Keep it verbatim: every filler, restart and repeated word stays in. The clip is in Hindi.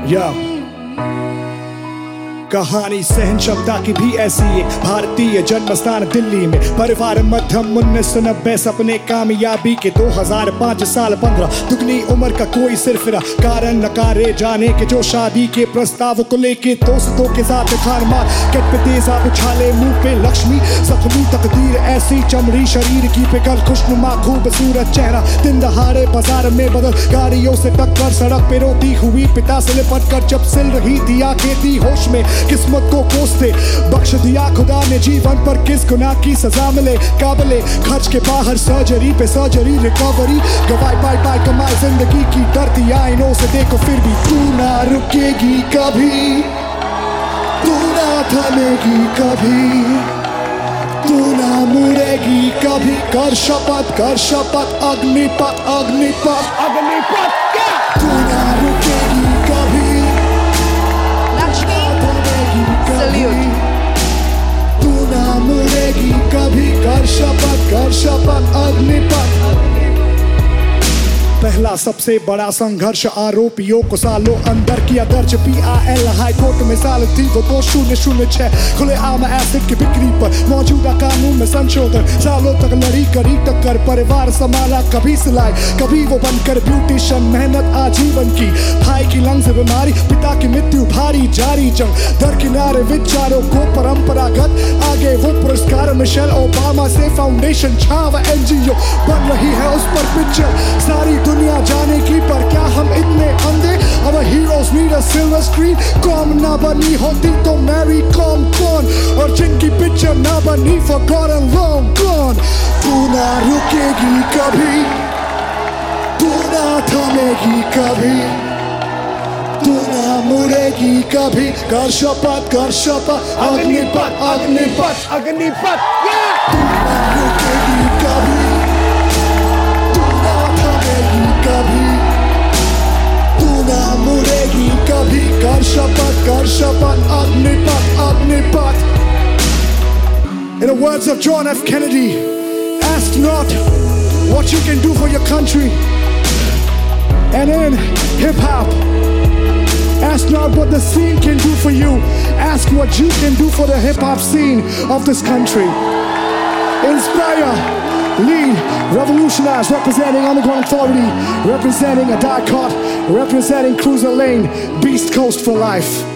या कहानी सहन शब्दा की भी ऐसी है। भारतीय जन्म स्थान दिल्ली में, परिवार मध्यम उन्नीस सौ नब्बे, सपने कामयाबी के दो हजार पाँच साल पंद्रह, दुगनी उम्र का कोई सिरफिरा, कारण नकारे जाने के जो शादी के प्रस्ताव को लेके दोस्तों के साथ खान मार कट पे तेजा उछाले, मुंह पे लक्ष्मी जख्मी तकदीर ऐसी चमड़ी शरीर की पिघल, खुशनुमा खूबसूरत चेहरा दिन दहाड़े बाजार में बदल, गाड़ियों से टक्कर सड़क पे रोती हुई पिता से लिपट कर जब सिल रही थी आंखें थी होश में, किस्मत को कोसते बख्श दिया खुदा ने जीवन पर, किस गुनाह की सजा मिले काबिले खर्च के बाहर, सर्जरी पे सर्जरी रिकवरी, गवाई पाई पाई कमाई जिंदगी की डरती आईनों से देखो फिर भी तू ना रुकेगी कभी, तू ना थमेगी कभी, तू ना मुड़ेगी कभी, कर शपथ कर शपथ अग्निपथ अग्निपथ अग्निपथ, तू ना रुकेगी कभी, तू ना मुड़ेगी कभी, कर शपथ कर शपथ अग्निपथ। पहला सबसे बड़ा संघर्ष आरोपियों को सालों अंदर किया दर्ज, P I L high court में साल थी वो दो शून्य शून्य छह, खुले आम एसिड की बिक्री पर मौजूदा कानून में संशोधन, सालों तक लड़ी करी टक्कर, परिवार संभाला कभी सिलाई कभी वो बनकर ब्यूटिशियन, मेहनत आजीवन की, भाई की लंग्स बीमारी, पिता की मृत्यु भारी जारी जंग, दर किनारे विचारों को परंपरागत, आगे वो पुरस्कार मिशेल ओबामा से फाउंडेशन, छाव एनजीओ बन रही है उस पर पिक्चर, सारी दुनिया जाने की पर क्या हम इतने अंधे, our heroes need a silver screen, कॉम ना बनी होती तो मैरी कॉम कौन, और जिनकी पिक्चर ना बनी forgotten long gone, तू ना रुकेगी कभी, तू ना थमेगी कभी, तू ना मुड़ेगी कभी, कर शपथ कर शपथ अग्निपथ अग्निपथ अग्निपथ, तू ना रुकेगी कभी, कभी तू ना मुड़ेगी कभी, कर शपथ कर शपथ Agnipath Agnipath. In the words of John F. Kennedy, ask not what you can do for your country, and in hip-hop, ask not what the scene can do for you, ask what you can do for the hip-hop scene of this country. Inspire, lead, revolutionize, representing Underground Authority, representing a Dicot, representing Cruiser Lane, Beast Coast for life.